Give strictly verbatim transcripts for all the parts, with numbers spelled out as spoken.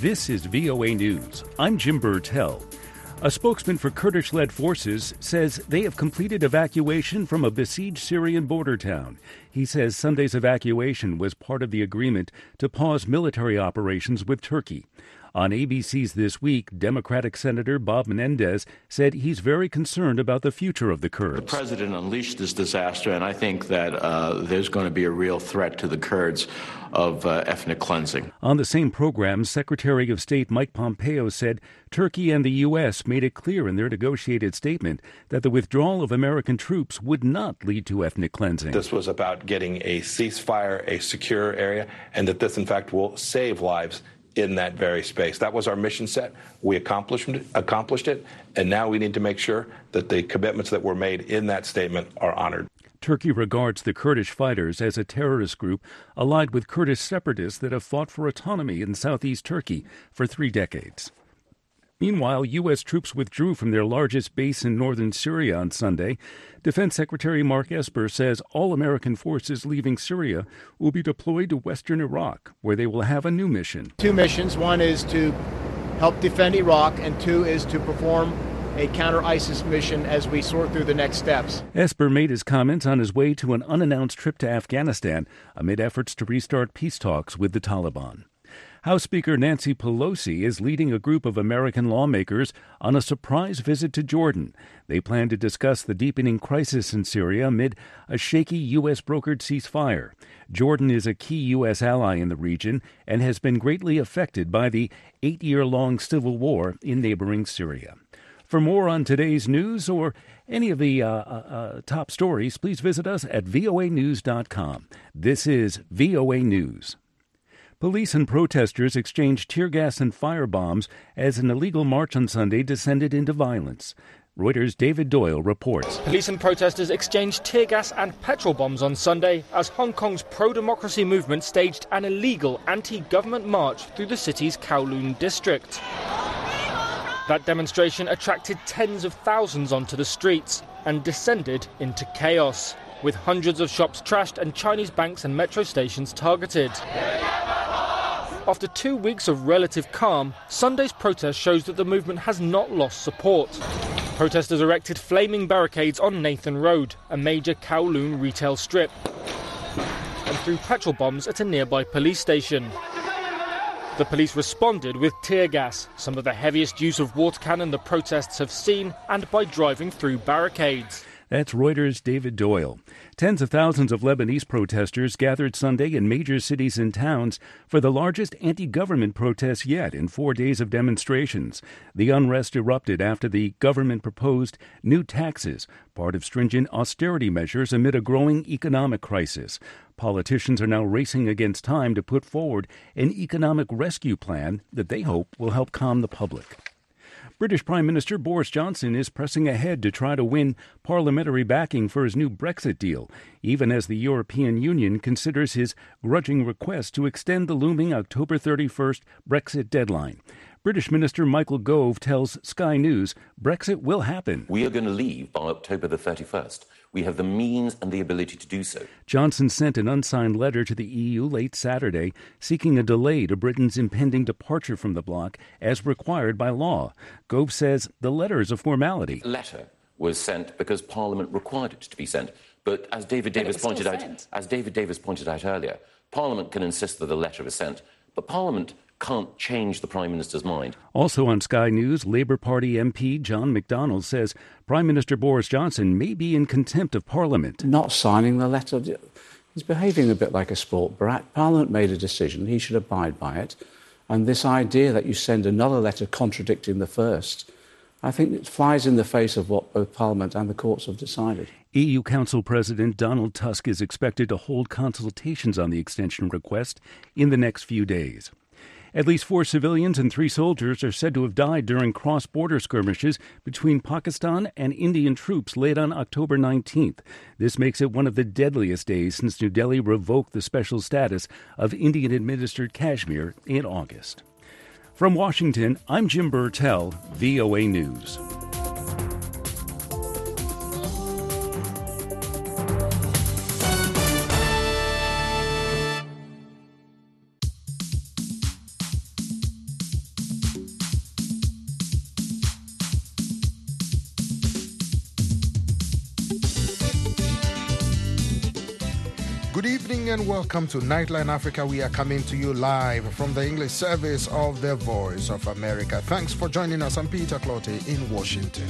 This is V O A News. I'm Jim Burtell. A spokesman for Kurdish-led forces says they have completed evacuation from a besieged Syrian border town. He says Sunday's evacuation was part of the agreement to pause military operations with Turkey. On A B C's This Week, Democratic Senator Bob Menendez said he's very concerned about the future of the Kurds. The president unleashed this disaster, and I think that uh, there's going to be a real threat to the Kurds of uh, ethnic cleansing. On the same program, Secretary of State Mike Pompeo said Turkey and the U S made it clear in their negotiated statement that the withdrawal of American troops would not lead to ethnic cleansing. This was about getting a ceasefire, a secure area, and that this, in fact, will save lives in that very space. That was our mission set. We accomplished it, accomplished it, and now we need to make sure that the commitments that were made in that statement are honored. Turkey regards the Kurdish fighters as a terrorist group allied with Kurdish separatists that have fought for autonomy in southeast Turkey for three decades. Meanwhile, U S troops withdrew from their largest base in northern Syria on Sunday. Defense Secretary Mark Esper says all American forces leaving Syria will be deployed to western Iraq, where they will have a new mission. Two missions. One is to help defend Iraq, and two is to perform a counter-ISIS mission as we sort through the next steps. Esper made his comments on his way to an unannounced trip to Afghanistan amid efforts to restart peace talks with the Taliban. House Speaker Nancy Pelosi is leading a group of American lawmakers on a surprise visit to Jordan. They plan to discuss the deepening crisis in Syria amid a shaky U S-brokered ceasefire. Jordan is a key U S ally in the region and has been greatly affected by the eight-year-long civil war in neighboring Syria. For more on today's news or any of the uh, uh, top stories, please visit us at V O A news dot com. This is V O A News. Police and protesters exchanged tear gas and firebombs as an illegal march on Sunday descended into violence. Reuters' David Doyle reports. Police and protesters exchanged tear gas and petrol bombs on Sunday as Hong Kong's pro-democracy movement staged an illegal anti-government march through the city's Kowloon district. That demonstration attracted tens of thousands onto the streets and descended into chaos, with hundreds of shops trashed and Chinese banks and metro stations targeted. After two weeks of relative calm, Sunday's protest shows that the movement has not lost support. Protesters erected flaming barricades on Nathan Road, a major Kowloon retail strip, and threw petrol bombs at a nearby police station. The police responded with tear gas, some of the heaviest use of water cannon the protests have seen, and by driving through barricades. That's Reuters' David Doyle. Tens of thousands of Lebanese protesters gathered Sunday in major cities and towns for the largest anti-government protests yet in four days of demonstrations. The unrest erupted after the government proposed new taxes, part of stringent austerity measures amid a growing economic crisis. Politicians are now racing against time to put forward an economic rescue plan that they hope will help calm the public. British Prime Minister Boris Johnson is pressing ahead to try to win parliamentary backing for his new Brexit deal, even as the European Union considers his grudging request to extend the looming October thirty-first Brexit deadline. British Minister Michael Gove tells Sky News Brexit will happen. We are going to leave by October the thirty-first. We have the means and the ability to do so. Johnson sent an unsigned letter to the E U late Saturday seeking a delay to Britain's impending departure from the bloc as required by law. Gove says the letter is a formality. The letter was sent because Parliament required it to be sent. But as David Davis pointed out, sent. as David Davis pointed out earlier, Parliament can insist that the letter is sent, but Parliament can't change the Prime Minister's mind. Also on Sky News, Labour Party M P John McDonnell says Prime Minister Boris Johnson may be in contempt of Parliament. Not signing the letter, he's behaving a bit like a sport brat. Parliament made a decision, he should abide by it. And this idea that you send another letter contradicting the first, I think it flies in the face of what both Parliament and the courts have decided. E U Council President Donald Tusk is expected to hold consultations on the extension request in the next few days. At least four civilians and three soldiers are said to have died during cross-border skirmishes between Pakistan and Indian troops late on October nineteenth. This makes it one of the deadliest days since New Delhi revoked the special status of Indian-administered Kashmir in August. From Washington, I'm Jim Burtell, V O A News. Good evening and welcome to Nightline Africa. We are coming to you live from the English service of the Voice of America. Thanks for joining us. I'm Peter Clottey in Washington.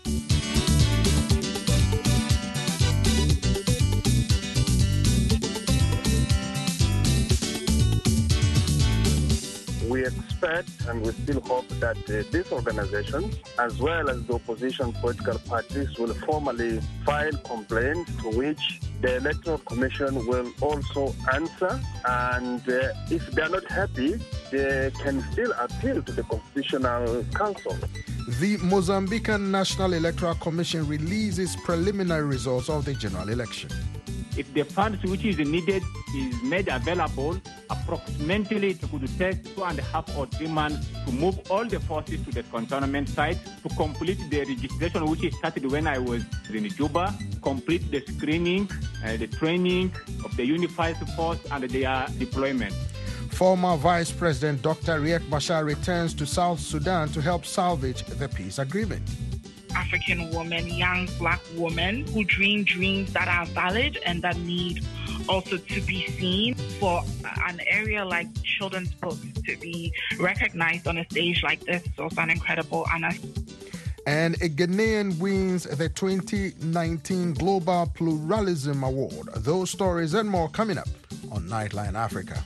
We expect and we still hope that uh, these organizations, as well as the opposition political parties, will formally file complaints to which the Electoral Commission will also answer. And uh, if they are not happy, they can still appeal to the Constitutional Council. The Mozambican National Electoral Commission releases preliminary results of the general election. If the funds which is needed is made available, approximately it could take two and a half or three months to move all the forces to the cantonment site to complete the registration, which started when I was in Juba, complete the screening, uh, the training of the unified force and their deployment. Former Vice President Doctor Riek Machar returns to South Sudan to help salvage the peace agreement. African women, young black women who dream dreams that are valid and that need also to be seen. For an area like children's books to be recognized on a stage like this is also an incredible honor. And a Ghanaian wins the twenty nineteen Global Pluralism Award. Those stories and more coming up on Nightline Africa.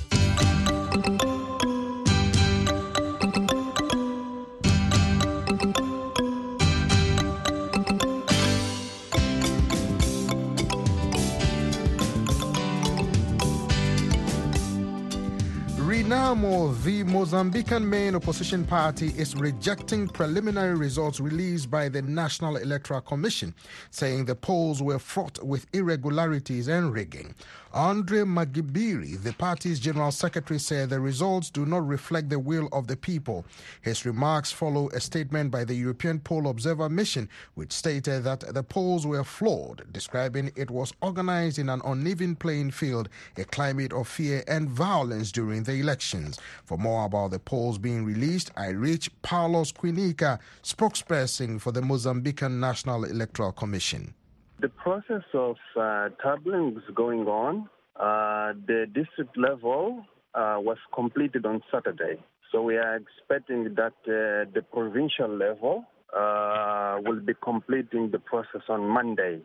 Renamo, the Mozambican main opposition party, is rejecting preliminary results released by the National Electoral Commission, saying the polls were fraught with irregularities and rigging. Andre Magibiri, the party's general secretary, said the results do not reflect the will of the people. His remarks follow a statement by the European Poll Observer Mission, which stated that the polls were flawed, describing it was organized in an uneven playing field, a climate of fear and violence during the elections. For more about the polls being released, I reached Paulos Quinica, spokesperson for the Mozambican National Electoral Commission. The process of uh, tabling is going on. Uh, the district level uh, was completed on Saturday. So we are expecting that uh, the provincial level uh, will be completing the process on Monday.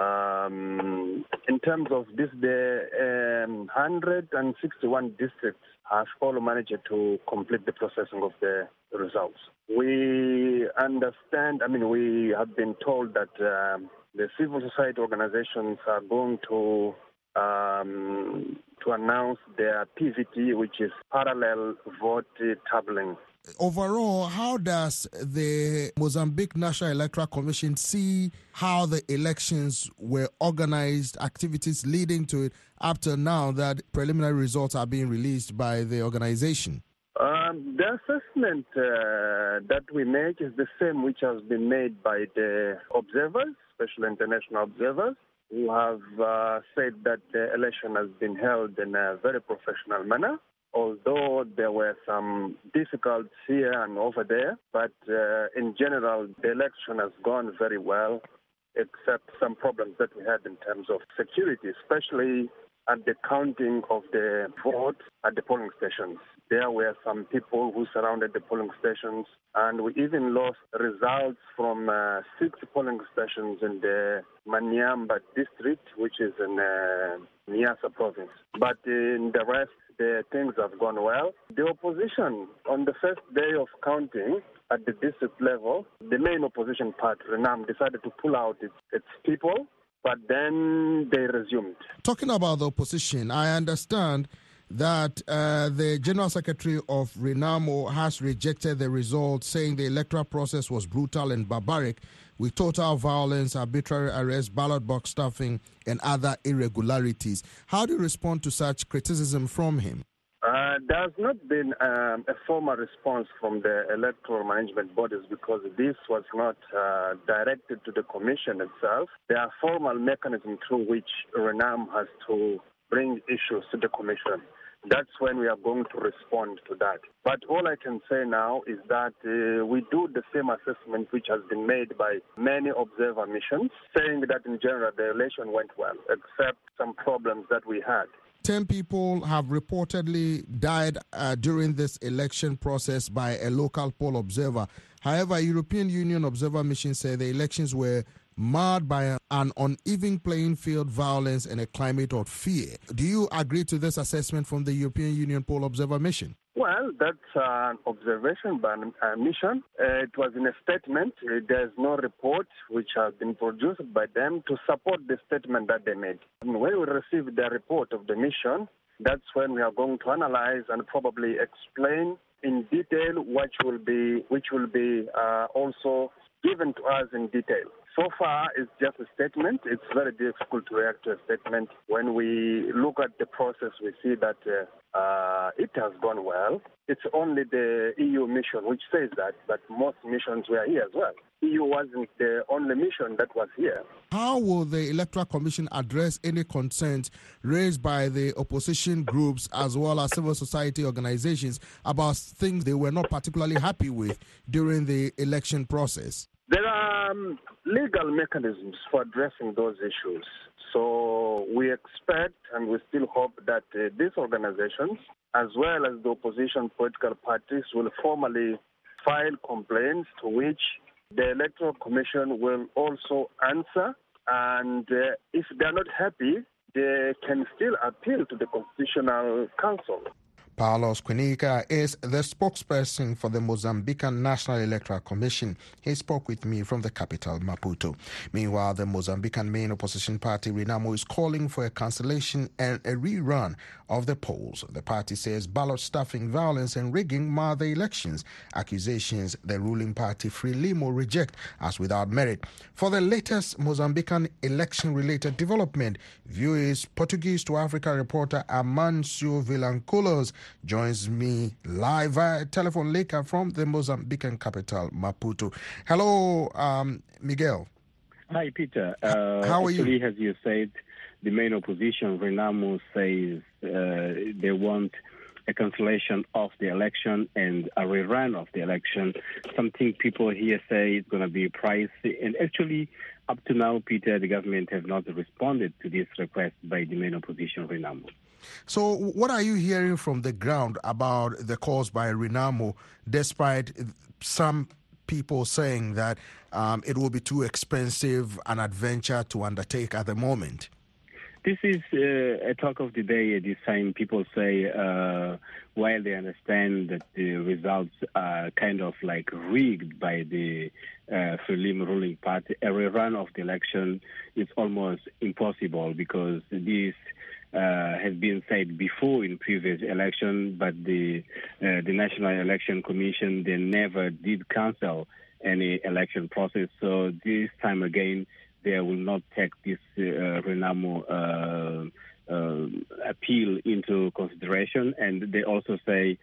Um, in terms of this, the um, one hundred sixty-one districts have all managed to complete the processing of the results. We understand, I mean, we have been told that um, the civil society organizations are going to um, to announce their P V T, which is parallel vote tabling. Overall, how does the Mozambique National Electoral Commission see how the elections were organized, activities leading to it up to now that preliminary results are being released by the organization? Um, the assessment uh, that we make is the same which has been made by the observers, especially international observers, who have uh, said that the election has been held in a very professional manner, although there were some difficulties here and over there. But uh, in general, the election has gone very well, except some problems that we had in terms of security, especially at the counting of the votes at the polling stations. There were some people who surrounded the polling stations, and we even lost results from uh, six polling stations in the Manyamba district, which is in uh, Niassa province. But in the rest, the things have gone well. The opposition, on the first day of counting at the district level, the main opposition party, Renam, decided to pull out its, its people, but then they resumed. Talking about the opposition, I understand that uh, the General Secretary of Renamo has rejected the results, saying the electoral process was brutal and barbaric, with total violence, arbitrary arrests, ballot box stuffing, and other irregularities. How do you respond to such criticism from him? Uh, there has not been um, a formal response from the electoral management bodies because this was not uh, directed to the commission itself. There are formal mechanisms through which Renam has to bring issues to the commission. that's when we are going to respond to that. But all I can say now is that uh, we do the same assessment which has been made by many observer missions, saying that in general the election went well, except some problems that we had. Ten people have reportedly died uh, during this election process by a local poll observer. However, European Union observer mission said the elections were marred by an uneven playing field, violence, and a climate of fear. Do you agree to this assessment from the European Union poll observer mission? Well, that's an observation by a mission. Uh, it was in a statement. Uh, there's no report which has been produced by them to support the statement that they made. And when we receive the report of the mission, that's when we are going to analyze and probably explain in detail which will be, which will be uh, also given to us in detail. So far, it's just a statement. It's very difficult to react to a statement. When we look at the process, we see that uh, uh, it has gone well. It's only the E U mission which says that, but most missions were here as well. E U wasn't the only mission that was here. How will the Electoral Commission address any concerns raised by the opposition groups as well as civil society organizations about things they were not particularly happy with during the election process? There are um, legal mechanisms for addressing those issues. So we expect and we still hope that uh, these organizations, as well as the opposition political parties, will formally file complaints to which the Electoral Commission will also answer. And uh, if they're not happy, they can still appeal to the Constitutional Council. Paulos Quinica is the spokesperson for the Mozambican National Electoral Commission. He spoke with me from the capital, Maputo. Meanwhile, the Mozambican main opposition party, Renamo, is calling for a cancellation and a rerun of the polls. The party says ballot stuffing, violence and rigging mar the elections, accusations the ruling party, Frelimo, reject as without merit. For the latest Mozambican election-related development, viewers Portuguese to Africa reporter Amancio Vilanculos joins me live via telephone link from the Mozambican capital, Maputo. Hello, um, Miguel. Hi, Peter. Uh, How are actually, you? as you said, the main opposition, Renamo, says uh, they want a cancellation of the election and a rerun of the election. Something people here say it's going to be pricey. And actually, up to now, Peter, the government have not responded to this request by the main opposition, Renamo. So what are you hearing from the ground about the calls by Renamo, despite some people saying that um, it will be too expensive an adventure to undertake at the moment? This is uh, a talk of the day at this time. People say, uh, while they understand that the results are kind of like rigged by the uh, Frelimo ruling party, a rerun of the election is almost impossible because this Uh, has been said before in previous election, but the uh, the National Election Commission, they never did cancel any election process. So this time again, they will not take this uh, Renamo uh, uh, appeal into consideration. And they also say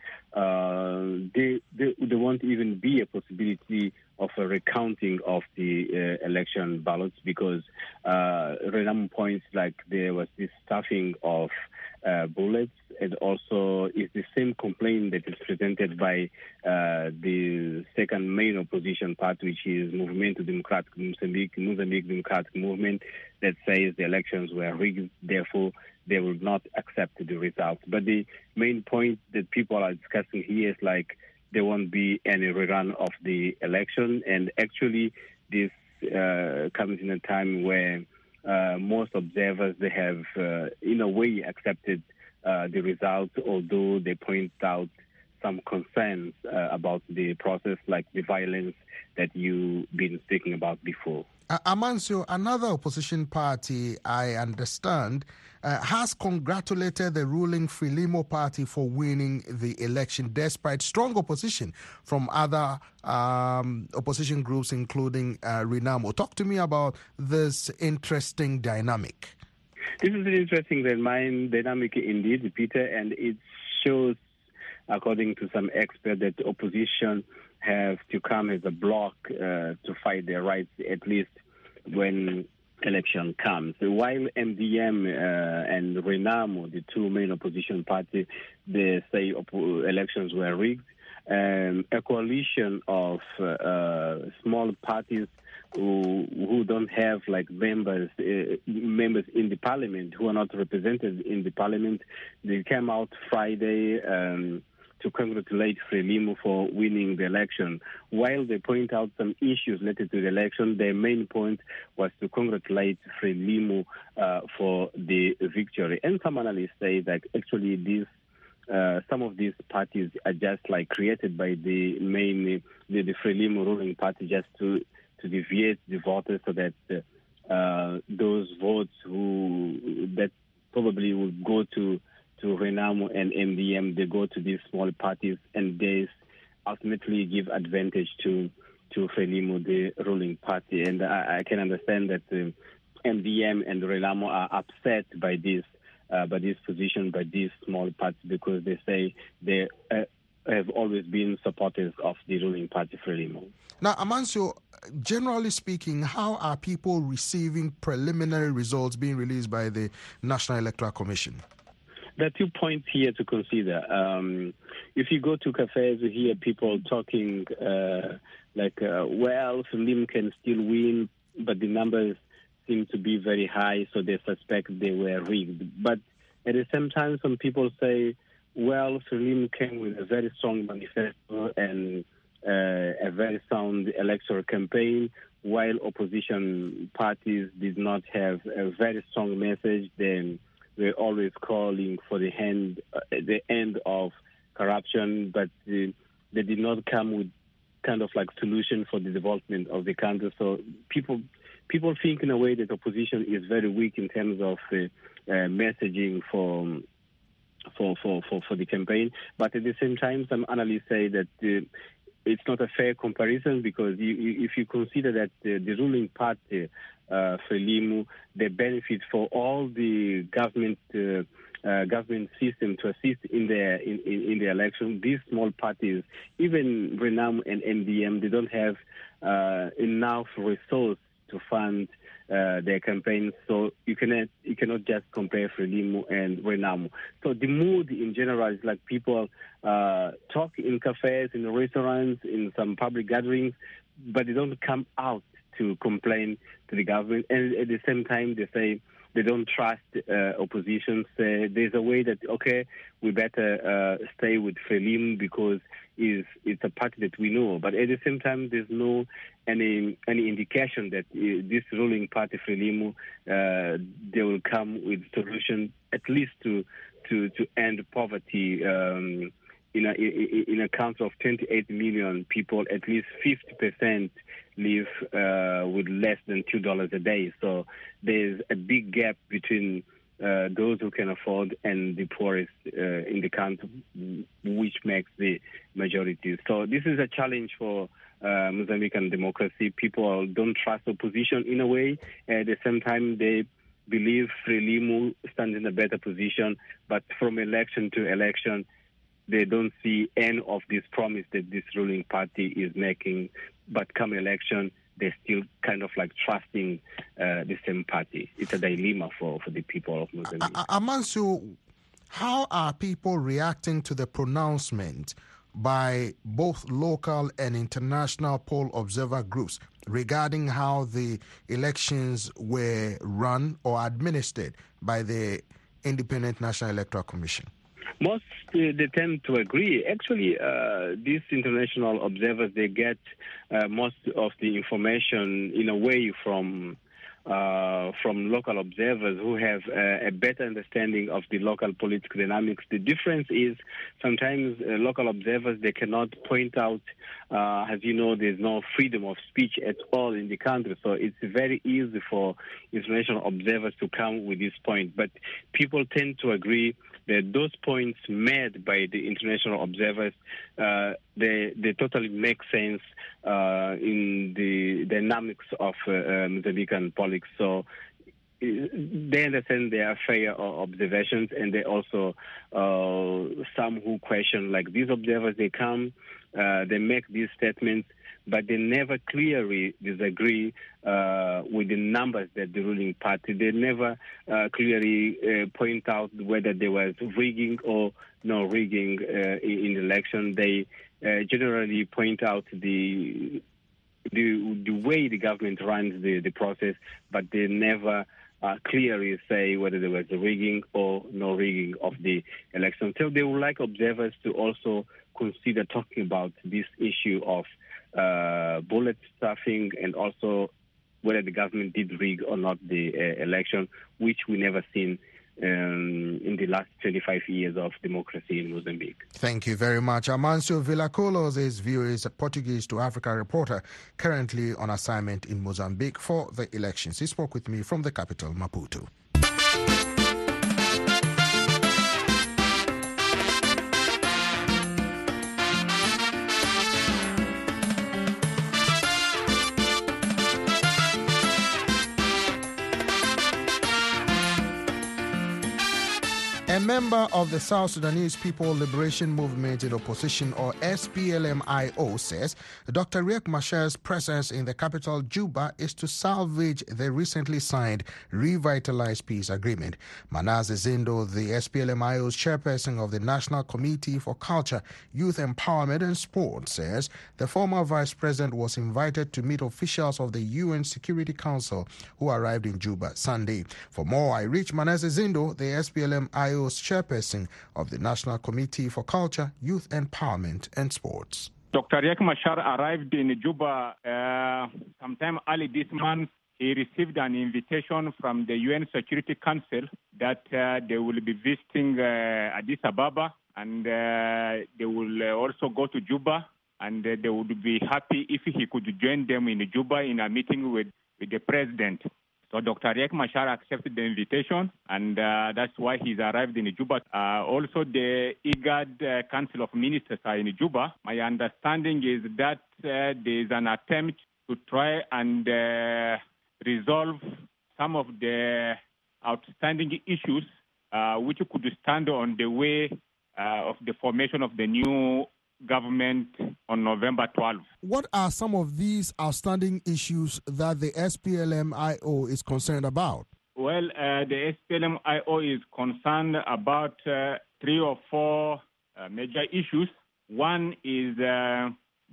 uh, they, they there won't even be a possibility of a recounting of the uh, election ballots because uh, Renamo points like there was this stuffing of uh, bullets, and also is the same complaint that is presented by uh, the second main opposition party, which is Movimento Democrático Moçambique, Mozambique Democratic Movement, that says the elections were rigged, therefore they will not accept the results. But the main point that people are discussing here is like there won't be any rerun of the election, and actually this uh, comes in a time where uh, most observers, they have uh, in a way accepted uh, the results, although they point out some concerns uh, about the process, like the violence that you've been speaking about before. Uh, Amancio, another opposition party, I understand, uh, has congratulated the ruling Frelimo party for winning the election despite strong opposition from other um, opposition groups, including uh, Renamo. Talk to me about this interesting dynamic. This is an interesting dynamic indeed, Peter, and it shows, according to some experts, that the opposition have to come as a bloc uh, to fight their rights, at least when election comes. While M D M uh, and Renamo, the two main opposition parties, they say op- elections were rigged. Um, a coalition of uh, small parties who, who don't have like members uh, members in the parliament, who are not represented in the parliament, they came out Friday um, to congratulate Frelimo for winning the election. While they point out some issues related to the election, their main point was to congratulate Frelimo uh, for the victory. And some analysts say that actually this Uh, some of these parties are just like created by the main, the, the Frelimo ruling party, just to, to deviate the voters so that uh, those votes who that probably would go to to Renamo and M D M, they go to these small parties, and they ultimately give advantage to to Frelimo, the ruling party. And I, I can understand that uh, M D M and Renamo are upset by this. Uh, by this position, by these small parties, because they say they uh, have always been supporters of the ruling party, Frelimo. Now, Amancio, generally speaking, how are people receiving preliminary results being released by the National Electoral Commission? There are two points here to consider. Um, if you go to cafes, you hear people talking uh, like, uh, well, Frelimo can still win, but the numbers seem to be very high, so they suspect they were rigged. But at the same time, some people say, well, Frelimo came with a very strong manifesto and uh, a very sound electoral campaign, while opposition parties did not have a very strong message. Then we're always calling for the end, uh, the end of corruption, but uh, they did not come with kind of like solution for the development of the country. So people people think in a way that opposition is very weak in terms of uh, uh, messaging for, for for for for the campaign. But at the same time, some analysts say that uh, it's not a fair comparison, because you, you, if you consider that uh, the ruling party, uh, Frelimo, they benefit for all the government uh, uh, government system to assist in the in, in, in the election. These small parties, even Renamo and M D M, they don't have uh, enough resource to fund uh, their campaigns. So you cannot you cannot just compare Frelimo and Renamo. So the mood in general is like people uh, talk in cafes, in restaurants, in some public gatherings, but they don't come out to complain to the government. And at the same time, they say they don't trust uh, opposition. Say there's a way that, okay, we better uh, stay with Frelimo because is it's a party that we know. But at the same time, there's no any any indication that uh, this ruling party, Frelimo, uh, they will come with solution at least to to to end poverty. Um, in a in a country of twenty-eight million people, at least fifty percent live uh, with less than two dollars a day. So there's a big gap between uh, those who can afford and the poorest uh, in the country, which makes the majority. So this is a challenge for uh, Mozambican democracy. People don't trust opposition in a way. At the same time, they believe Frelimo stands in a better position, but from election to election, they don't see any of this promise that this ruling party is making. But come election, they're still kind of like trusting uh, the same party. It's a dilemma for, for the people of Mozambique. Amancio, how are people reacting to the pronouncement by both local and international poll observer groups regarding how the elections were run or administered by the Independent National Electoral Commission? Most uh, they tend to agree. Actually, uh, these international observers, they get uh, most of the information in a way from uh, from local observers who have uh, a better understanding of the local political dynamics. The difference is sometimes uh, local observers, they cannot point out, uh, as you know, there's no freedom of speech at all in the country. So it's very easy for international observers to come with this point. But people tend to agree that those points made by the international observers, uh, they they totally make sense uh, in the dynamics of uh, uh, Mozambican politics. So they understand their fair observations, and they also uh, some who question, like these observers, they come, uh, they make these statements, but they never clearly disagree uh, with the numbers that the ruling party. They never uh, clearly uh, point out whether there was rigging or no rigging uh, in the election. They uh, generally point out the the the way the government runs the, the process, but they never uh, clearly say whether there was a rigging or no rigging of the election. So they would like observers to also consider talking about this issue of uh, bullet stuffing and also whether the government did rig or not the uh, election, which we never seen um, in the last twenty-five years of democracy in Mozambique. Thank you very much. Amancio Villacolos is V O A's Portuguese to Africa reporter, currently on assignment in Mozambique for the elections. He spoke with me from the capital, Maputo. A member of the South Sudanese People Liberation Movement in Opposition, or S P L M I O, says Doctor Riek Machar's presence in the capital, Juba, is to salvage the recently signed revitalized peace agreement. Manasseh Zindo, the S P L M I O's chairperson of the National Committee for Culture, Youth Empowerment and Sport, says the former vice president was invited to meet officials of the U N Security Council who arrived in Juba Sunday. For more, I reached Manasseh Zindo, the S P L M I O's chairperson of the National Committee for Culture, Youth Empowerment and Sports. Doctor Riek Machar arrived in Juba uh, sometime early this month. He received an invitation from the U N Security Council that uh, they will be visiting uh, Addis Ababa, and uh, they will uh, also go to Juba, and uh, they would be happy if he could join them in Juba in a meeting with, with the president. So Doctor Riek Machar accepted the invitation, and uh, that's why he's arrived in Juba. Uh, also, the IGAD uh, Council of Ministers are in Juba. My understanding is that uh, there's an attempt to try and uh, resolve some of the outstanding issues uh, which could stand on the way uh, of the formation of the new government on November twelfth. What are some of these outstanding issues that the S P L M I O is concerned about? Well, uh, the S P L M I O is concerned about uh, three or four uh, major issues. One is uh,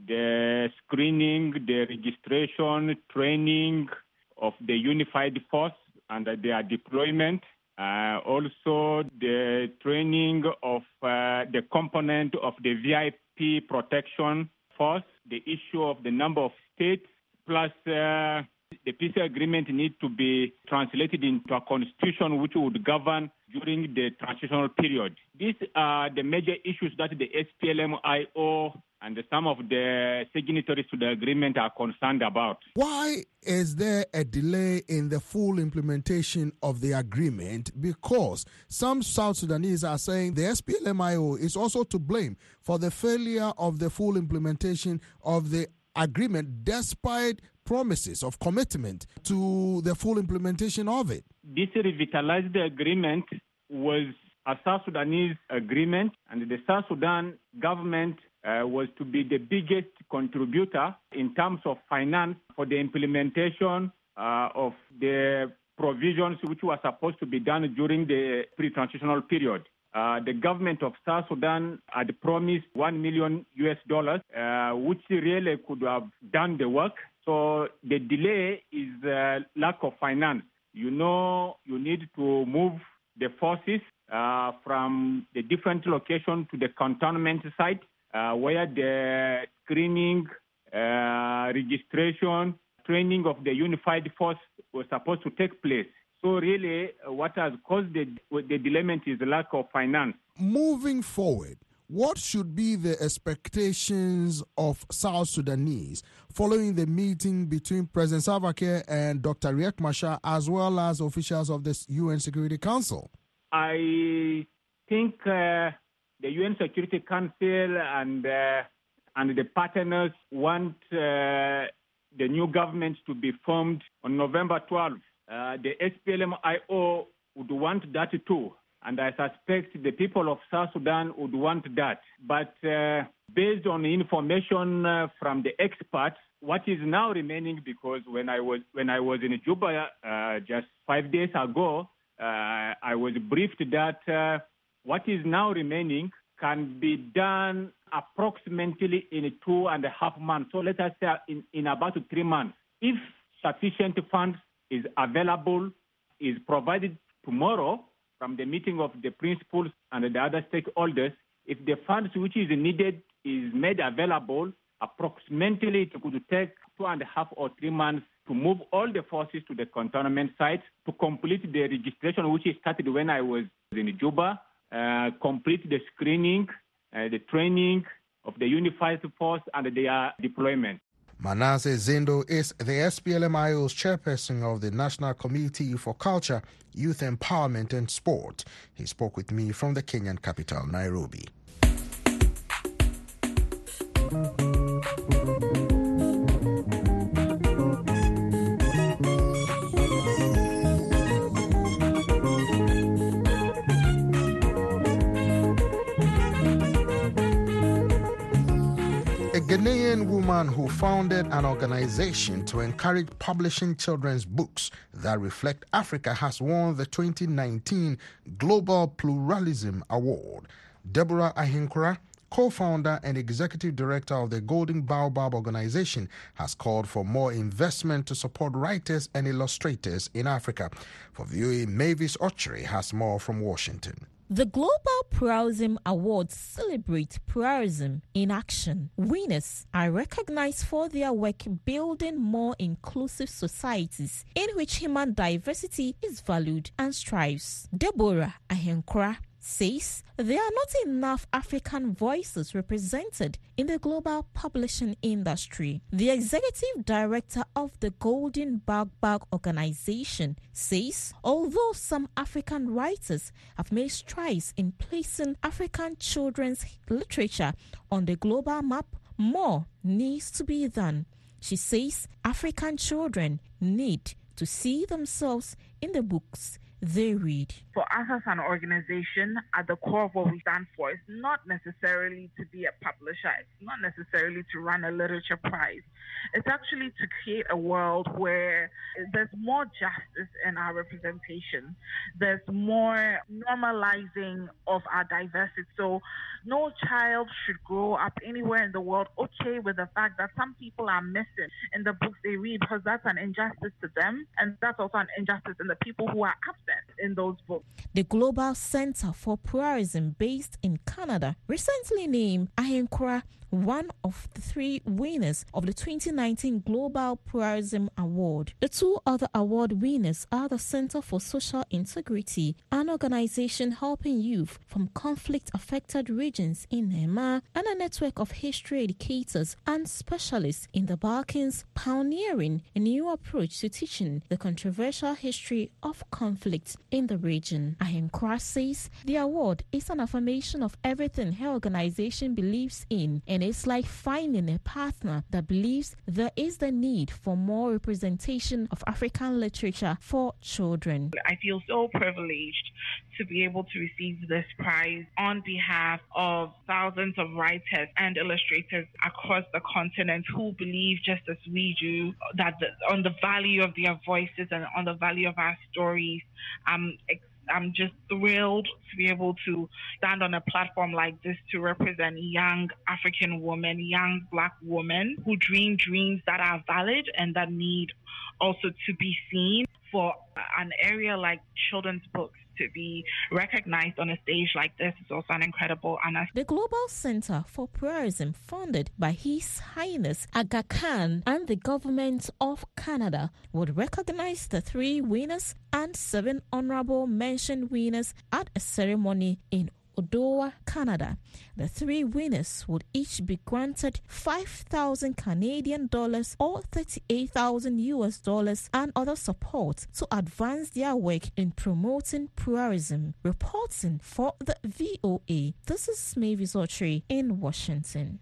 the screening, the registration, training of the unified force and their deployment. Uh, also, the training of uh, the component of the V I P protection force, the issue of the number of states, plus uh, the peace agreement needs to be translated into a constitution which would govern during the transitional period. These are the major issues that the S P L M I O and some of the signatories to the agreement are concerned about. Why is there a delay in the full implementation of the agreement? Because some South Sudanese are saying the S P L M I O is also to blame for the failure of the full implementation of the agreement, despite promises of commitment to the full implementation of it. This revitalized agreement was a South Sudanese agreement, and the South Sudan government uh, was to be the biggest contributor in terms of finance for the implementation uh, of the provisions which were supposed to be done during the pre-transitional period. Uh, the government of South Sudan had promised one million U S dollars, uh, which really could have done the work. So the delay is uh, lack of finance. You know, you need to move the forces uh, from the different locations to the cantonment site, uh, where the screening, uh, registration, training of the unified force was supposed to take place. So really, what has caused the, the dilemma is the lack of finance. Moving forward, what should be the expectations of South Sudanese following the meeting between President Salva Kiir and Doctor Riek Machar, as well as officials of the U N Security Council? I think uh, the U N Security Council and uh, and the partners want uh, the new government to be formed on November twelfth. Uh, the S P L M I O would want that too. And I suspect the people of South Sudan would want that. But uh, based on information uh, from the experts, what is now remaining, because when I was when I was in Juba uh, just five days ago, uh, I was briefed that uh, what is now remaining can be done approximately in two and a half months. So let us say in, in about three months. If sufficient funds is available, is provided tomorrow from the meeting of the principals and the other stakeholders, if the funds which is needed is made available, approximately it could take two and a half or three months to move all the forces to the cantonment site to complete the registration, which is started when I was in Juba, uh, complete the screening, uh, the training of the unified force and their deployment. Manasseh Zindo is the S P L M I O's chairperson of the National Committee for Culture, Youth Empowerment and Sport. He spoke with me from the Kenyan capital, Nairobi. A Ghanaian woman who founded an organization to encourage publishing children's books that reflect Africa has won the twenty nineteen Global Pluralism Award. Deborah Ahenkora, co-founder and executive director of the Golden Baobab organization, has called for more investment to support writers and illustrators in Africa. For V O A, Mavis Ochery has more from Washington. The Global Pluralism Awards celebrate pluralism in action. Winners are recognized for their work building more inclusive societies in which human diversity is valued and strives. Deborah Ahenkora says there are not enough African voices represented in the global publishing industry. The executive director of the Golden Baobab organization says although some African writers have made strides in placing African children's literature on the global map, more needs to be done. She says African children need to see themselves in the books they read. For us as an organization, at the core of what we stand for is not necessarily to be a publisher. It's not necessarily to run a literature prize. It's actually to create a world where there's more justice in our representation. There's more normalizing of our diversity. So no child should grow up anywhere in the world okay with the fact that some people are missing in the books they read, because that's an injustice to them, and that's also an injustice in the people who are absent in those books. The Global Center for Pluralism, based in Canada, recently named Ahenkora one of the three winners of the twenty nineteen Global Pluralism Award. The two other award winners are the Center for Social Integrity, an organization helping youth from conflict-affected regions in Myanmar, and a network of history educators and specialists in the Balkans, pioneering a new approach to teaching the controversial history of conflict in the region. Ahenkora says the award is an affirmation of everything her organization believes in, and it's like finding a partner that believes there is the need for more representation of African literature for children. I feel so privileged to be able to receive this prize on behalf of thousands of writers and illustrators across the continent who believe, just as we do, that the, on the value of their voices and on the value of our stories. Um, I'm just thrilled to be able to stand on a platform like this to represent young African women, young Black women who dream dreams that are valid and that need also to be seen. For an area like children's books to be recognized on a stage like this is also an incredible honor. The Global Center for Pluralism, funded by His Highness Aga Khan and the Government of Canada, would recognize the three winners and seven honorable mention winners at a ceremony in Ottawa, Canada. The three winners would each be granted five thousand Canadian dollars or thirty-eight thousand U S dollars and other support to advance their work in promoting pluralism. Reporting for the V O A, this is Mavis Ochery in Washington.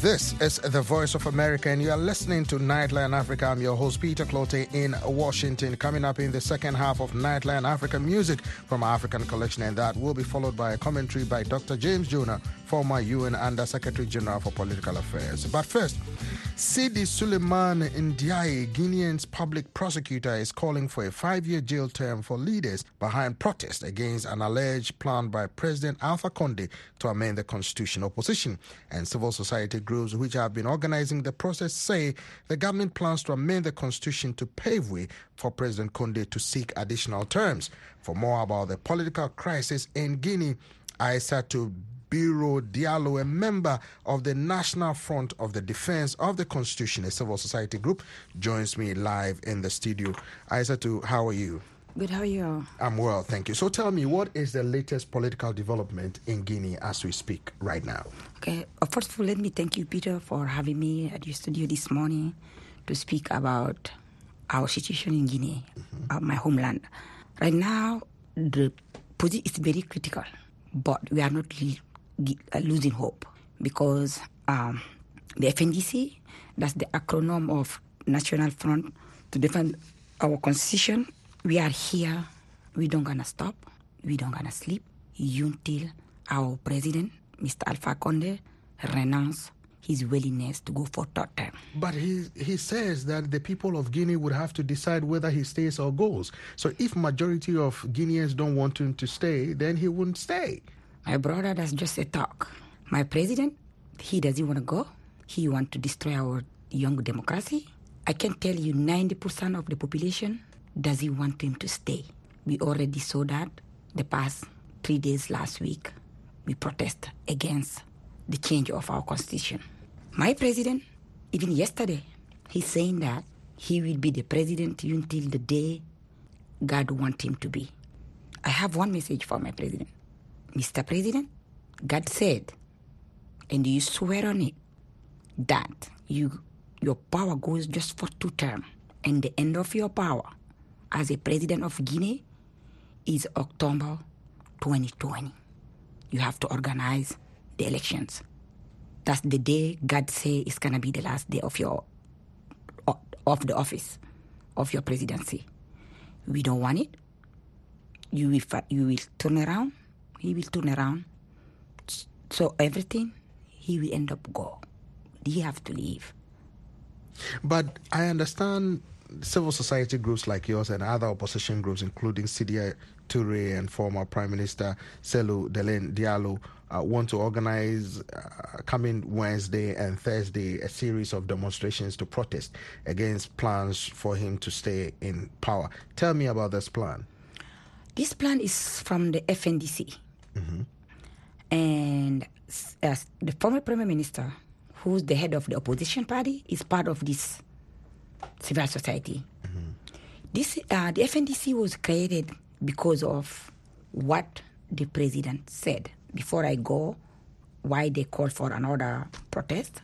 This is the Voice of America, and you are listening to Nightline Africa. I'm your host, Peter Clote, in Washington. Coming up in the second half of Nightline Africa, music from our African collection, and that will be followed by a commentary by Doctor James Jonah, former U N Under-Secretary General for Political Affairs. But first, Sidi Suleiman Ndiaye, Guinean's public prosecutor, is calling for a five-year jail term for leaders behind protests against an alleged plan by President Alpha Condé to amend the constitution. Opposition and civil society groups which have been organizing the process say the government plans to amend the constitution to pave way for President Condé to seek additional terms. For more about the political crisis in Guinea, Aissatou Biro Diallo, a member of the National Front of the Defense of the Constitution, a civil society group, joins me live in the studio. Aissatou, how are you? Good, how are you? I'm well, thank you. So tell me, what is the latest political development in Guinea as we speak right now? Okay, uh, first of all, let me thank you, Peter, for having me at your studio this morning to speak about our situation in Guinea, mm-hmm. uh, my homeland. Right now, the position is very critical, but we are not le- uh, losing hope because um, the F N D C, that's the acronym of National Front to Defend Our Constitution. We are here. We don't gonna stop. We don't gonna sleep until our president, Mister Alpha Condé, renounce his willingness to go for third term. But he he says that the people of Guinea would have to decide whether he stays or goes. So if majority of Guineans don't want him to stay, then he wouldn't stay. My brother, that's just a talk. My president, he doesn't want to go. He wants to destroy our young democracy. I can tell you ninety percent of the population does he want him to stay. We already saw that the past three days last week. We protest against the change of our constitution. My president, even yesterday, he's saying that he will be the president until the day God wants him to be. I have one message for my president. Mister President, God said, and you swear on it, that you your power goes just for two terms, and the end of your power as a president of Guinea is October twenty twenty. You have to organize the elections. That's the day God say is gonna be the last day of your of the office of your presidency. We don't want it. You will you will turn around. He will turn around. So everything he will end up go. He have to leave. But I understand civil society groups like yours and other opposition groups, including Sidia Touré and former Prime Minister Cellou Dalein Diallo, uh, want to organize uh, coming Wednesday and Thursday a series of demonstrations to protest against plans for him to stay in power. Tell me about this plan. This plan is from the F N D C. Mm-hmm. And uh, the former Prime Minister, who's the head of the opposition party, is part of this civil society. Mm-hmm. This uh, the F N D C was created because of what the president said. Before I go, why they called for another protest.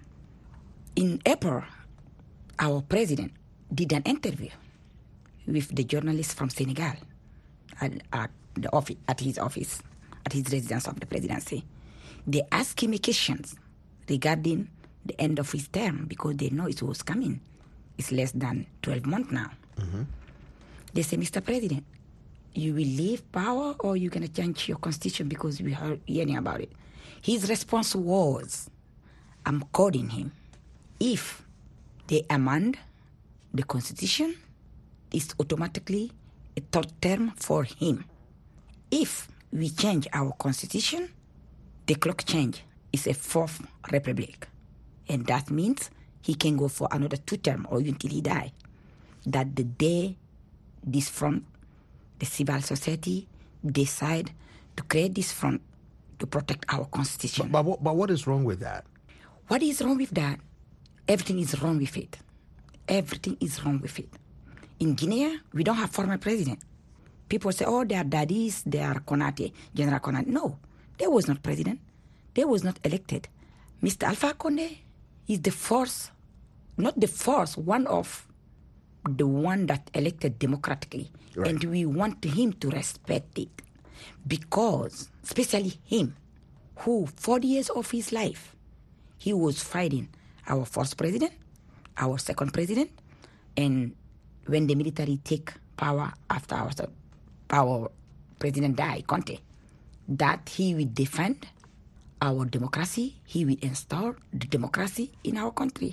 In April, our president did an interview with the journalist from Senegal at, at the office, at his office, at his residence of the presidency. They asked him questions regarding the end of his term because they know it was coming. It's less than twelve months now. Mm-hmm. They say, Mister President, you will leave power or you're going to change your constitution because we heard hearing about it. His response was, I'm quoting him, if they amend the constitution, it's automatically a third term for him. If we change our constitution, the clock change is a fourth republic. And that means he can go for another two terms or until he die. That the day this front, the civil society, decide to create this front to protect our constitution. But, but, but what is wrong with that? What is wrong with that? Everything is wrong with it. Everything is wrong with it. In Guinea, we don't have former president. People say, oh, they are daddies, they are Konate, General Konate. No, they was not president. They was not elected. Mister Alpha Condé is the first, not the first, one of the one that elected democratically. Right. And we want him to respect it. Because, especially him, who forty years of his life, He was fighting our first president, our second president, and when the military take power after our, our president died, Conte, that he will defend our democracy, he will install the democracy in our country.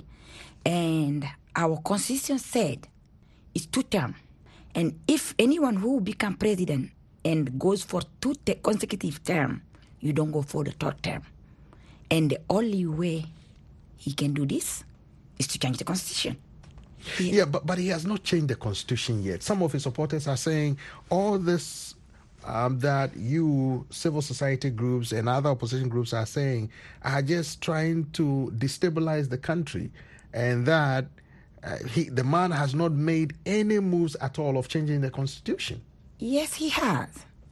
And our constitution said it's two terms. And if anyone who become president and goes for two te- consecutive terms, you don't go for the third term. And the only way he can do this is to change the constitution. Yeah, yeah but, but he has not changed the constitution yet. Some of his supporters are saying all this um, that you, civil society groups and other opposition groups are saying are just trying to destabilize the country, and that uh, he, the man has not made any moves at all of changing the constitution. Yes, he has.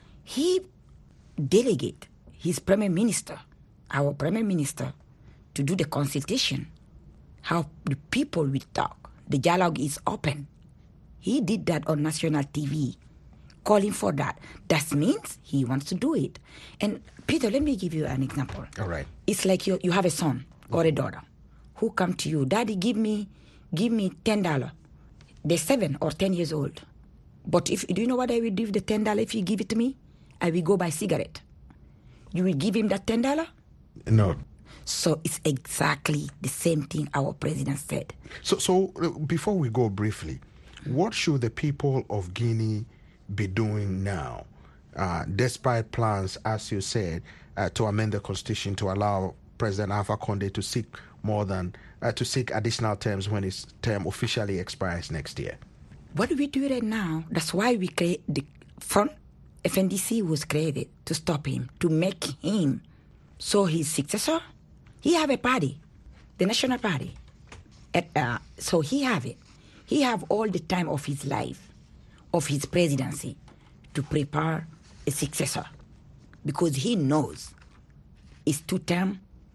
He delegated his prime minister, our prime minister, to do the consultation, how the people will talk. The dialogue is open. He did that on national T V, calling for that. That means he wants to do it. And Peter, let me give you an example. All right. It's like you, you have a son or a daughter who come to you, Daddy, give me give me ten dollars. They're seven or ten years old. But if do you know what I will do with the ten dollars if you give it to me? I will go buy cigarette. You will give him that ten dollars? No. So it's exactly the same thing our president said. So, so uh, before we go briefly, what should the people of Guinea be doing now, uh, despite plans, as you said, uh, to amend the constitution to allow President Alpha Condé to seek more than uh, to seek additional terms when his term officially expires next year? What we do right now, that's why we create the front. F N D C was created to stop him, to make him so his successor. He have a party, the National Party. At, uh, so he have it. He have all the time of his life, of his presidency, to prepare a successor. Because he knows it's two term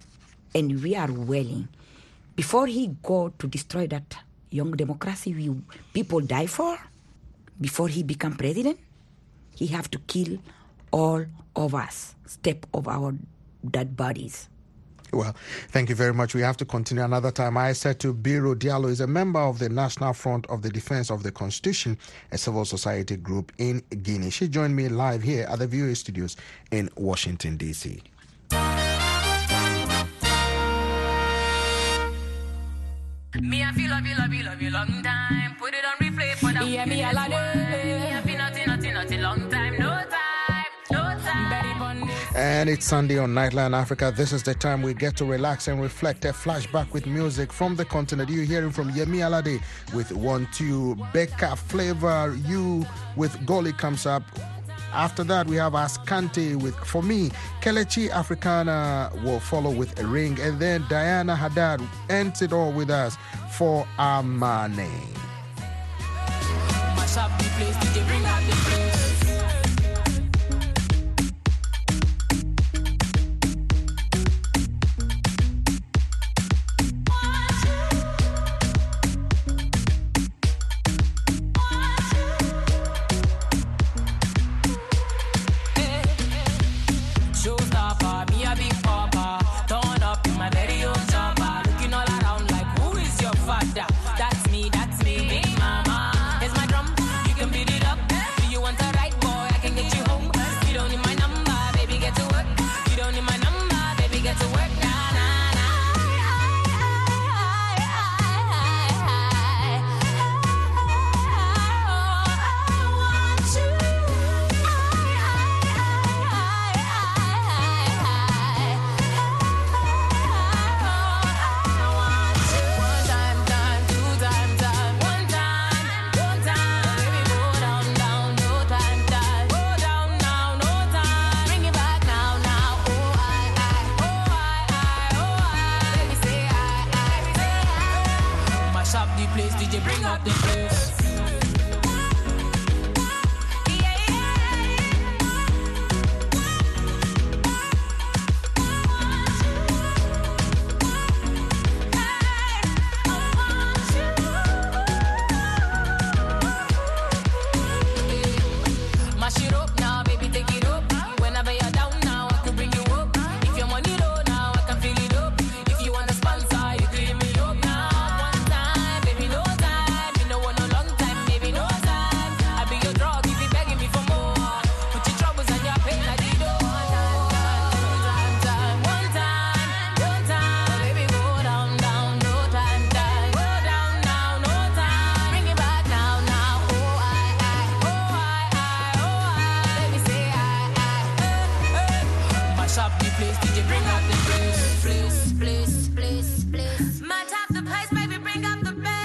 and we are willing. Before he go to destroy that young democracy we people die for, before he become president, he have to kill all of us, step of our dead bodies. Well, thank you very much. We have to continue another time. I said to Biro Diallo is a member of the National Front of the Defense of the Constitution, a civil society group in Guinea. She joined me live here at the V O A studios in Washington, D C. Me I feel love you, love you, love you long time. Put it on replay for that. Yeah, me a lot of. Me I feel nothing, nothing, nothing long time. No time, no time. And it's Sunday on Nightline Africa. This is the time we get to relax and reflect. A flashback with music from the continent. You're hearing from Yemi Alade with One Two, Becca Flavor, You with Goli comes up. After that, we have Ascante with, for me, Kelechi Africana will follow with a ring. And then Diana Haddad ends it all with us for Amane. Mash up the place, D J bring out the place. If you wanna please, D J, bring up the bass. Please, please, please, please. My top the place, baby, bring up the bass.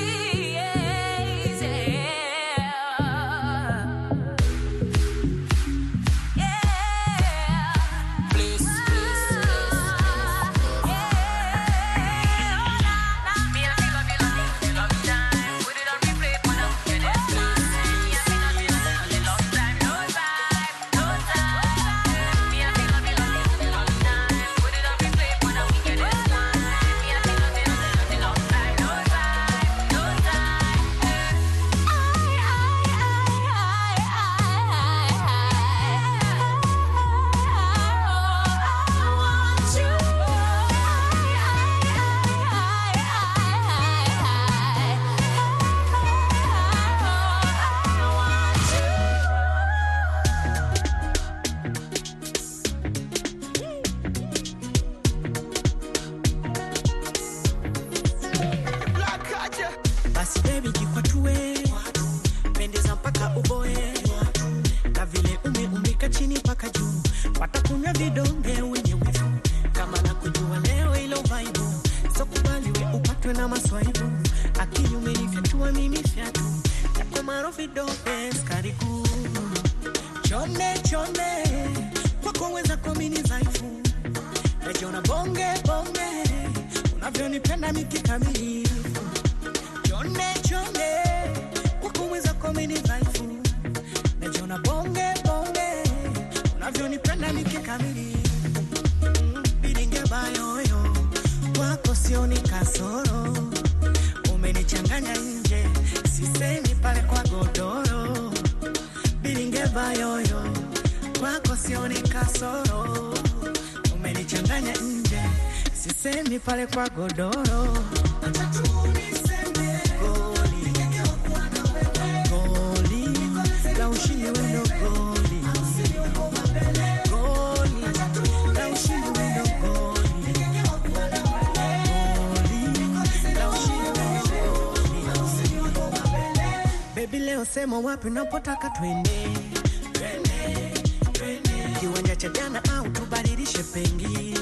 Pale kwa godoro goli la ushindi wendo goli goli la ushindi wendo goli goli la ushindi wendo goli. Baby leo sema wapi unapotaka twende twende twende kiwanja cha jana au tubadilishe pengine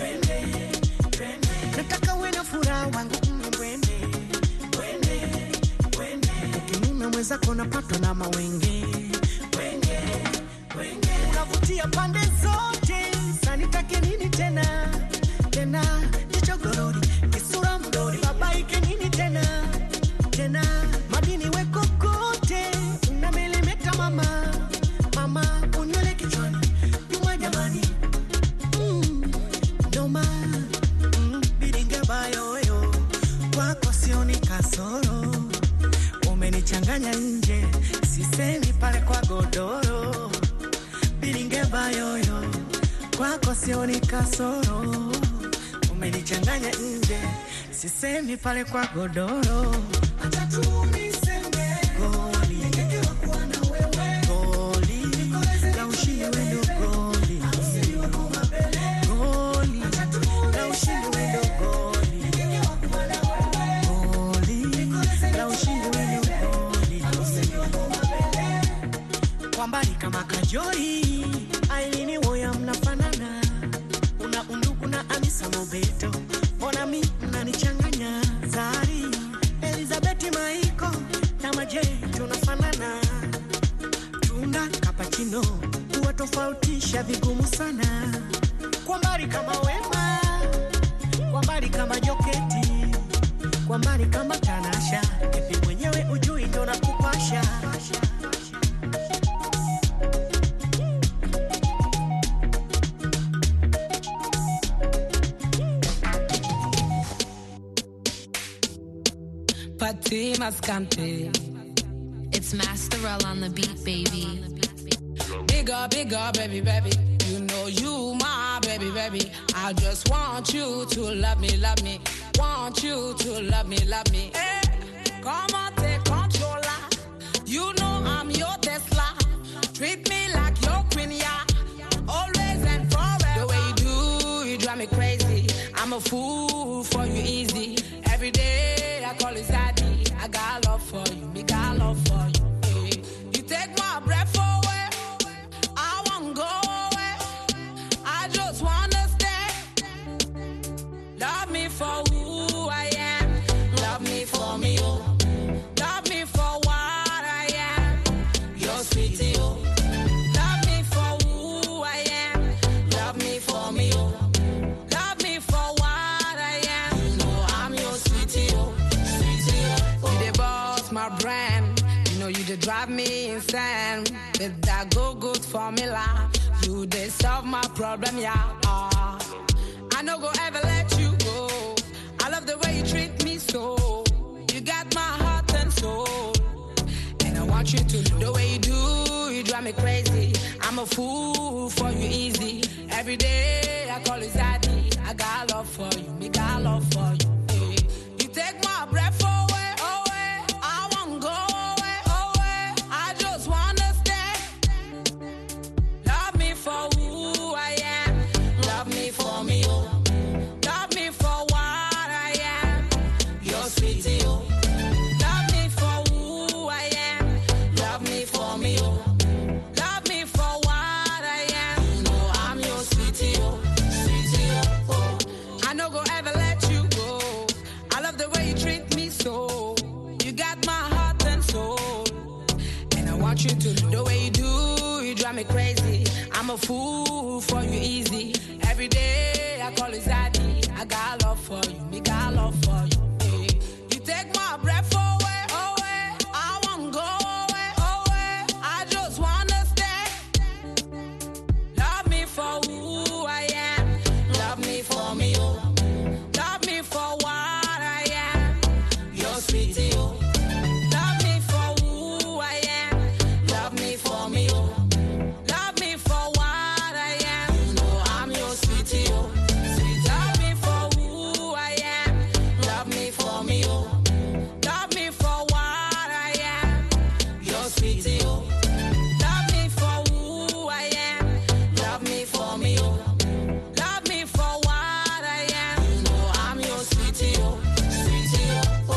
nataka uwe na furaha wangu mwende mwende mwende ukinyima mwenzako napatwa na mawenge wenge wenge unavutia pande zote sanitake nini tena tena kichogorori kisura mdori babaike nini tena tena madini weko kote unamelemeta mama mama unywele kichwani juma jamani mm, noma bayoyo kwako sioni kasoro umenichanganya nje sisemi pale kwa godoro bilinge bayoyo kwako sioni kasoro umenichanganya nje sisemi pale kwa godoro acha tu niseme goli ningekuwa na wewe goli la ushindi wendo goli goli la ushindi wendo mbali kama kajori ailini woya mnafanana una undugu na Amisa Mobeto mbona mi mnanichanganya Zari Elizabeth Maiko na Majei tunafanana tunda kapachino kuwa tofautisha vigumu sana kwa mbali kama Wema kwa mbali kama Joketi kwa mbali kama Tanasha epi mwenyewe ujui ndo nakupasha. Patti Mascante. It's Masterell on the beat, baby. Bigger, bigger, baby, baby. You know you my baby, baby. I just want you to love me, love me. Want you to love me, love me. Hey, come on, take control. You know I'm your Tesla. Treat me like your queen, yeah. Always and forever. The way you do, you drive me crazy. I'm a fool for you, easy. Every day I call it zaddy. I got love for you, me got love for you. Hey. You take my breath away. I won't go away. I just want for who I am. Love me for me, oh. Love me for what I am. You're sweetie, oh. Love me for who I am. Love me for me, oh. Love me for what I am. You know I'm your sweetie, oh. Sweetie, oh. You the boss, my brand. You know you the drive me insane. With that go-good formula. You they solve my problem, yeah. Uh, I no go ever let you go. I love the way you treat me so. You got my heart and soul. And I want you to know the way you do, you drive me crazy. I'm a fool for you easy. Every day I call you Zaddy. I got love for you, me got love for you. Hey. You take my breath away, away. I won't go away, away. I just wanna stay. Love me for who I am. Love me for me, oh. Love me for what I am. You're sweetie, oh. Love me for who I am. Love me for me, oh. Love me for what I am. You know I'm your sweetie, oh. Sweetie, oh, oh. I no go ever let you go. I love the way you treat me so. You got my heart and soul. And I want you to know the way you do, you drive me crazy. I'm a fool for you easy. Every day I call you Zaddy. I got love for you, me got love for you. Hey. You take my breath away, away. I won't go away, away. I just wanna stay. Love me for who I am. Love me for me, oh. Love me for what I am. You're sweetie, oh. Love me for who I am. Love me for me, oh. Love me for what I am. You know I'm your sweetie, oh. Sweet, love me for who I am. Love me for me, oh. Love me for what I am. Your sweetie, oh. Love me for who I am. Love me for me, oh. Love me for what I am. You know I'm your sweetie, oh. Sweetie, oh.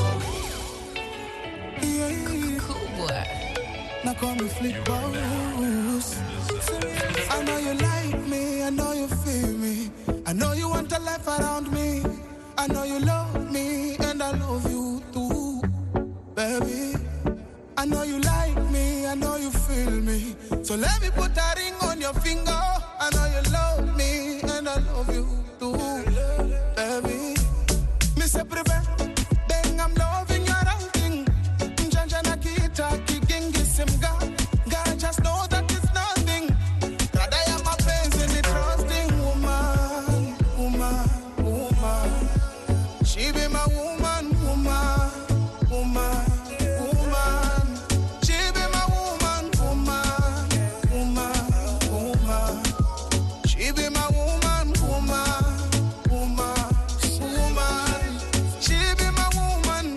Cool boy. Now call me Fleetwood. I know you like me, I know you feel me. I know you want a life around me. I know you love me, and I love you too, baby. I know you like me, I know you feel me. So let me put a ring on your finger. I know you love me, and I love you too, baby. Me say prevent, then I'm loving your outing. Janja na kita kigengi simga. God just know that it's nothing. Rather I am a friends in the trusting woman, woman, woman. She be my woman, woman, woman, woman. She be my woman, woman, woman, woman. She be my woman, woman, woman, woman. She be my woman,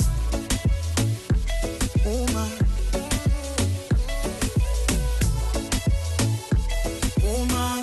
woman, woman.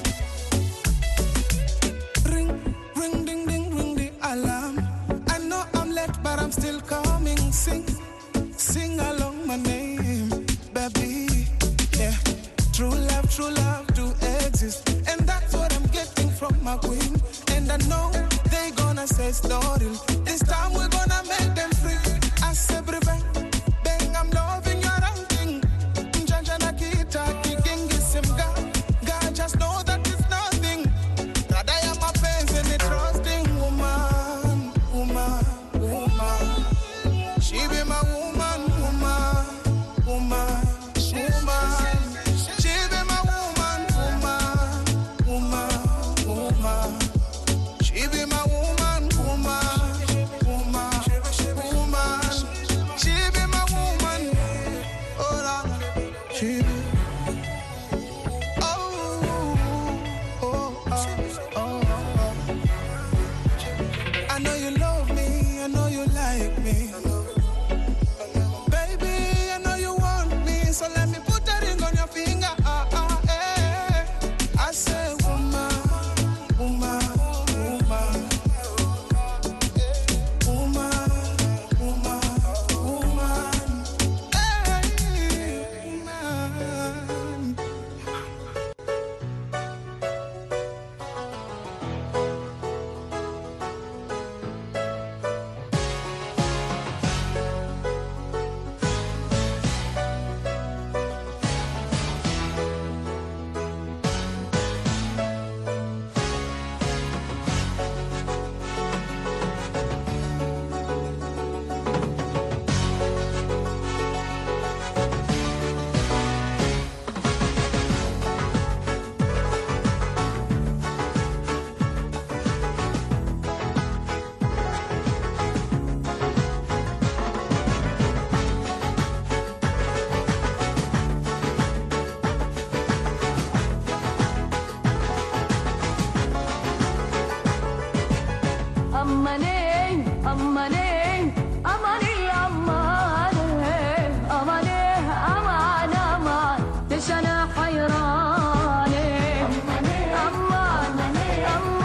Ring, ring, ding, ding, ring the alarm. I know I'm late, but I'm still coming. Sing, sing along my name, baby. Yeah, true love, true love do exist, and that's what I'm getting from my queen. And I know they gonna say story. This time we're gonna make them free. I say prevent, bang, I'm loving your outing. Janja na kita kigengi simga. God just know that it's nothing. Rather I am a friends in the trusting woman, woman, woman. She be my woman, woman, woman, woman. She be my woman, woman, woman, woman. She be my woman, woman, woman, woman. She أماني أماني أماني أماني أماني أمان أمان ليش أنا حيراني أماني أماني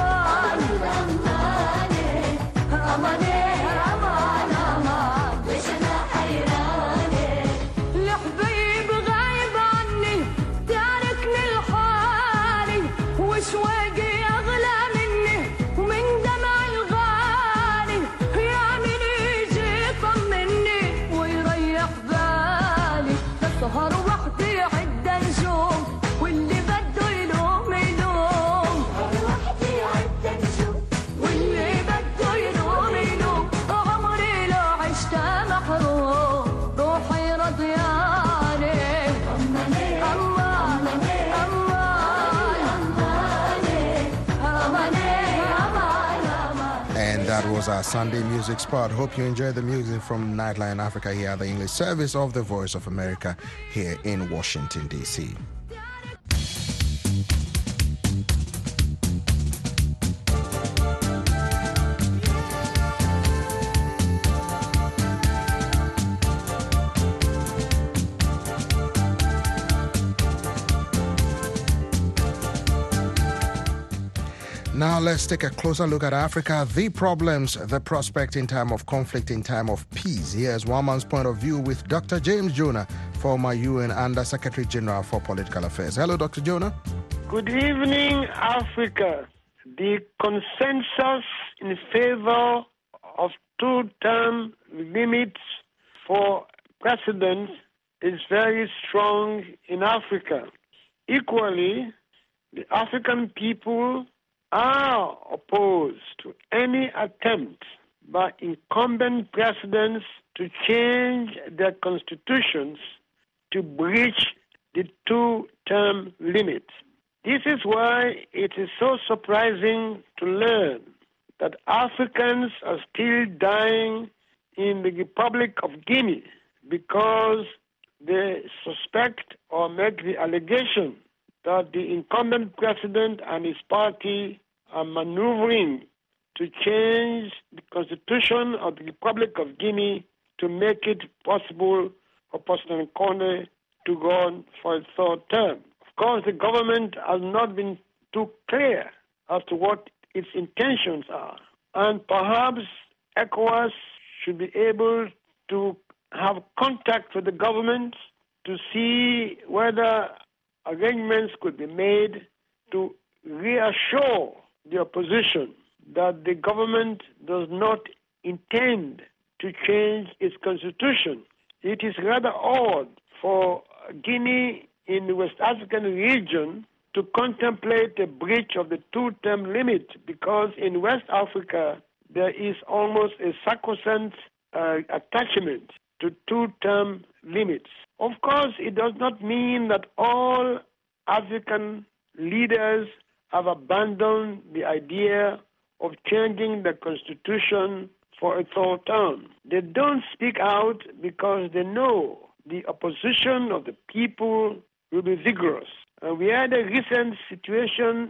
أماني أماني أمان أمان ليش أنا حيراني الحبيب غايب عني تاركني لحالي وشواقي أغلى مني ومن دمع الغالي يا من يجي يطمني ويريح بالي تسهر وحدي عد نجوم واللي بده يلوم يلوم وحدي عد نجوم واللي بده يلوم يلوم عمري لو عشت محروم روحي رضياني أماني أماني And that was our Sunday music spot. Hope you enjoyed the music from Nightline Africa here at the English service of the Voice of America here in Washington, D C. Now let's take a closer look at Africa, the problems, the prospect in time of conflict, in time of peace. Here's one man's point of view with Doctor James Jonah, former U N Under Secretary General for Political Affairs. Hello, Doctor Jonah. Good evening, Africa. The consensus in favor of two-term limits for presidents is very strong in Africa. Equally, the African people are opposed to any attempt by incumbent presidents to change their constitutions to breach the two-term limit. This is why it is so surprising to learn that Africans are still dying in the Republic of Guinea because they suspect or make the allegation that the incumbent president and his party are maneuvering to change the constitution of the Republic of Guinea to make it possible for President Kone to go on for a third term. Of course, the government has not been too clear as to what its intentions are. And perhaps ECOWAS should be able to have contact with the government to see whether arrangements could be made to reassure the opposition that the government does not intend to change its constitution. It is rather odd for Guinea in the West African region to contemplate a breach of the two-term limit because in West Africa there is almost a sacrosanct uh, attachment to two-term limits. Of course, it does not mean that all African leaders have abandoned the idea of changing the constitution for a third term. They don't speak out because they know the opposition of the people will be vigorous. And we had a recent situation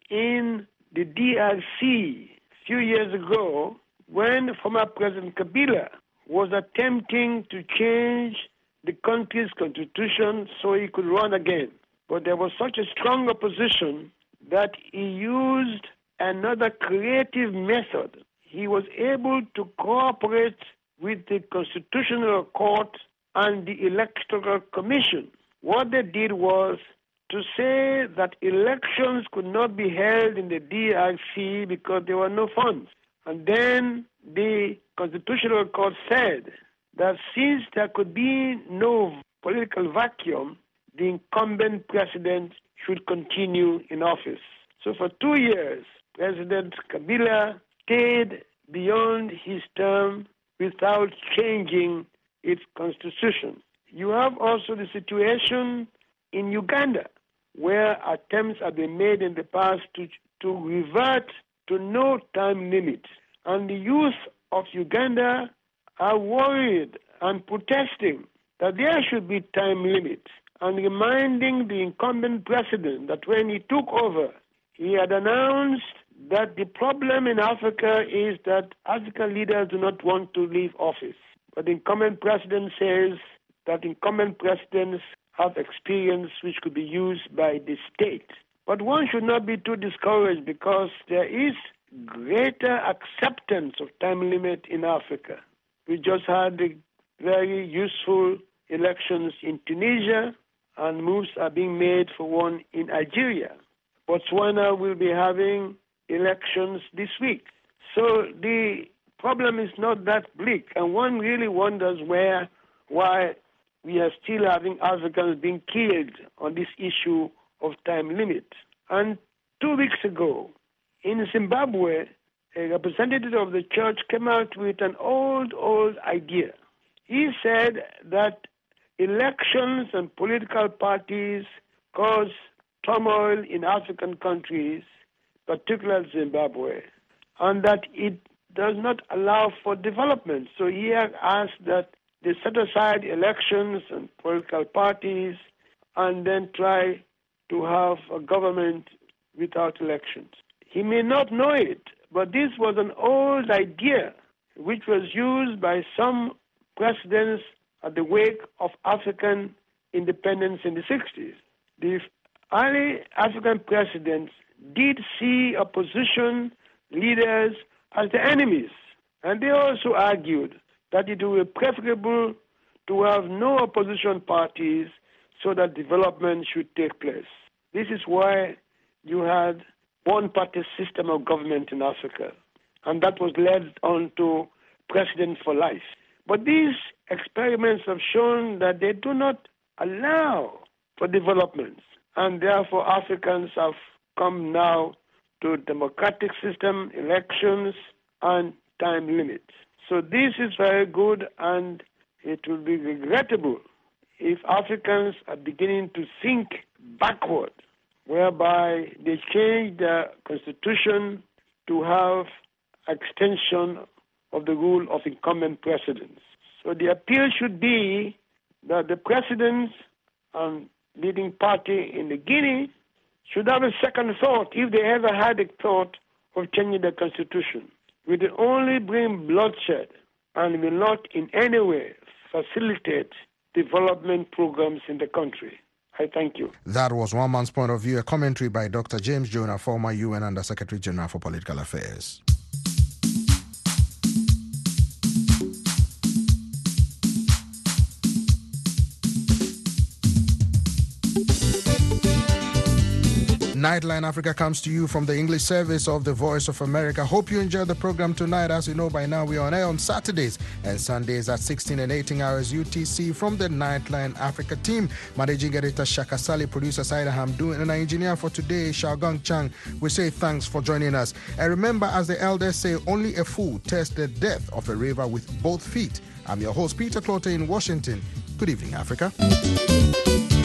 in the D R C a few years ago when former President Kabila was attempting to change the country's constitution so he could run again. But there was such a strong opposition that he used another creative method. He was able to cooperate with the Constitutional Court and the Electoral Commission. What they did was to say that elections could not be held in the D R C because there were no funds. And then the Constitutional Court said that since there could be no political vacuum, the incumbent president should continue in office. So for two years, President Kabila stayed beyond his term without changing its constitution. You have also the situation in Uganda, where attempts have been made in the past to, to revert to no time limit. And the youth of Uganda are worried and protesting that there should be time limits, and reminding the incumbent president that when he took over, he had announced that the problem in Africa is that African leaders do not want to leave office. But the incumbent president says that incumbent presidents have experience which could be used by the state. But one should not be too discouraged because there is greater acceptance of time limit in Africa. We just had the very useful elections in Tunisia, and moves are being made for one in Algeria. Botswana will be having elections this week. So the problem is not that bleak, and one really wonders where, why we are still having Africans being killed on this issue of time limit. And two weeks ago, in Zimbabwe, a representative of the church came out with an old, old idea. He said that elections and political parties cause turmoil in African countries, particularly Zimbabwe, and that it does not allow for development. So he asked that they set aside elections and political parties and then try to have a government without elections. He may not know it, but this was an old idea which was used by some presidents at the wake of African independence in the sixties. The early African presidents did see opposition leaders as the enemies, and they also argued that it would be preferable to have no opposition parties so that development should take place. This is why you had one-party system of government in Africa, and that was led on to president for life. But these experiments have shown that they do not allow for development, and therefore Africans have come now to democratic system, elections, and time limits. So this is very good, and it will be regrettable if Africans are beginning to think backward, whereby they change the constitution to have extension of the rule of incumbent presidents. So the appeal should be that the presidents and leading party in the Guinea should have a second thought, if they ever had a thought of changing the constitution. It will only bring bloodshed and will not in any way facilitate development programs in the country. I thank you. That was one man's point of view, a commentary by Doctor James Jonah, former U N Under-Secretary General for Political Affairs. Nightline Africa comes to you from the English service of the Voice of America. Hope you enjoyed the program tonight. As you know by now, we are on air on Saturdays and Sundays at sixteen and eighteen hours U T C from the Nightline Africa team. Managing editor Shaka Sali, producer Saida Hamdoun, and our engineer for today, Xiaogang Chang. We say thanks for joining us. And remember, as the elders say, only a fool tests the depth of a river with both feet. I'm your host, Peter Clotter in Washington. Good evening, Africa.